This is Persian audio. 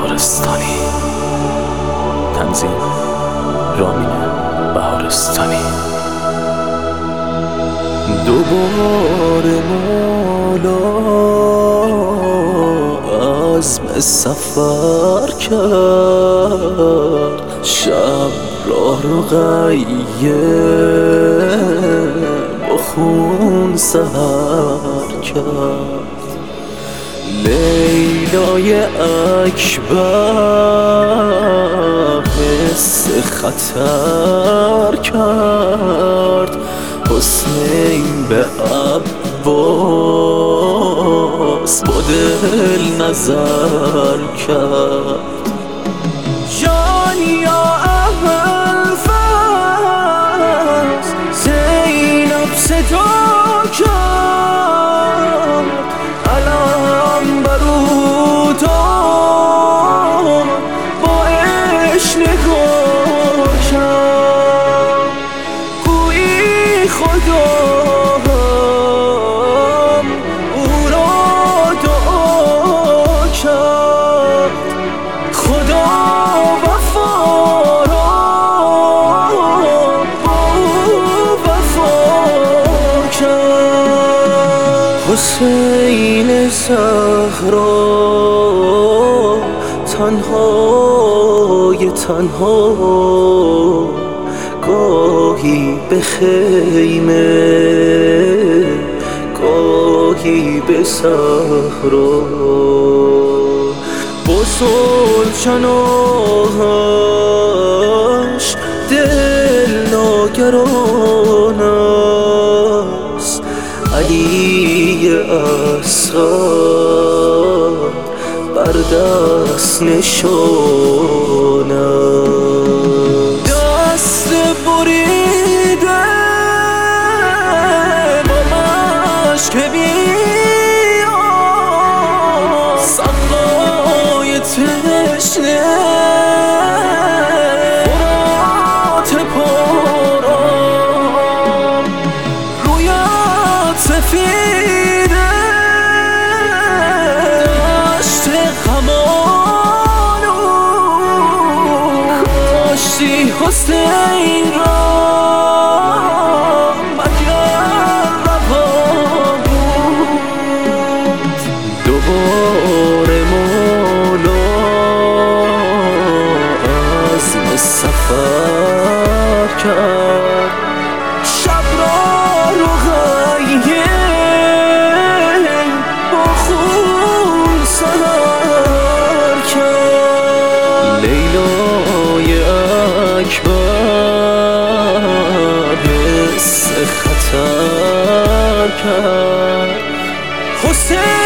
بهارستانی. تنظیم رامین بهارستانی. دوباره مولا عزم سفر کرد، شب راه رو غیه با خون سهر کرد. لیلای اکبر حس خطر کرد، حسین به عباس با دل نظر کرد. جان یا ابوالفضل زینب صدا کرد، علم برو داد با عشق نگاه کرد. گویی خدا او را دعا کرد، خدا وفا را با او وفا کرد. حسین زهرا تنهای تنها، گاهی به خیمه گاهی به صحرا، با سلطناش دل ناگران است. علی اصغر بر دست نشان است. دست بریده با مشک بیار، صفای تشنه فرات پرآب، رویت سفیده دشت غمانو، کاشتی حسین را مگر روا بود. دوباره مولا عزم سفر کرد، شب را رو غیه با خون سهر کرد. لیلای اکبر حس خطر کرد، حسین